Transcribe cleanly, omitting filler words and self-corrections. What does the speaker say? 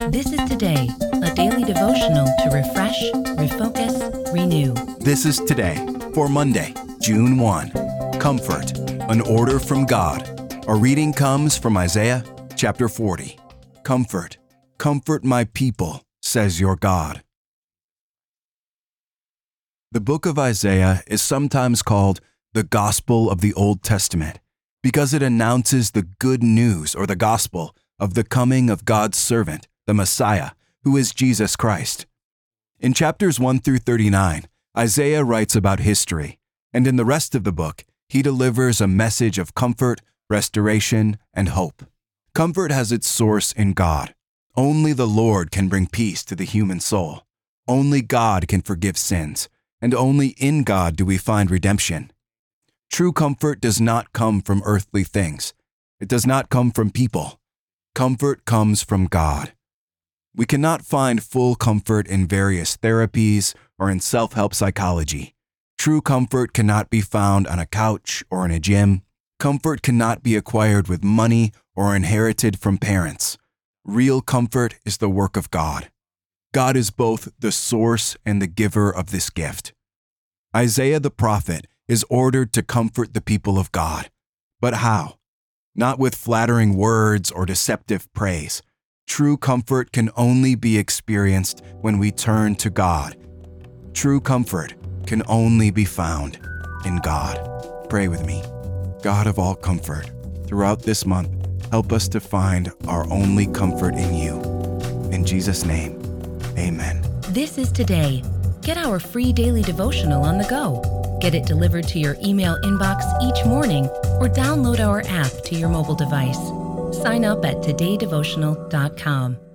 This is Today, a daily devotional to refresh, refocus, renew. This is Today for Monday, June 1. Comfort, an order from God. Our reading comes from Isaiah chapter 40. Comfort, comfort my people, says your God. The book of Isaiah is sometimes called the Gospel of the Old Testament because it announces the good news or the gospel of the coming of God's servant, the Messiah, who is Jesus Christ. In chapters 1 through 39, Isaiah writes about history, and in the rest of the book, he delivers a message of comfort, restoration, and hope. Comfort has its source in God. Only the Lord can bring peace to the human soul. Only God can forgive sins, and only in God do we find redemption. True comfort does not come from earthly things. It does not come from people. Comfort comes from God. We cannot find full comfort in various therapies or in self-help psychology. True comfort cannot be found on a couch or in a gym. Comfort cannot be acquired with money or inherited from parents. Real comfort is the work of God. God is both the source and the giver of this gift. Isaiah the prophet is ordered to comfort the people of God. But how? Not with flattering words or deceptive praise. True comfort can only be experienced when we turn to God. True comfort can only be found in God. Pray with me. God of all comfort, throughout this month, help us to find our only comfort in you. In Jesus' name, amen. This is Today. Get our free daily devotional on the go. Get it delivered to your email inbox each morning or download our app to your mobile device. Sign up at todaydevotional.com.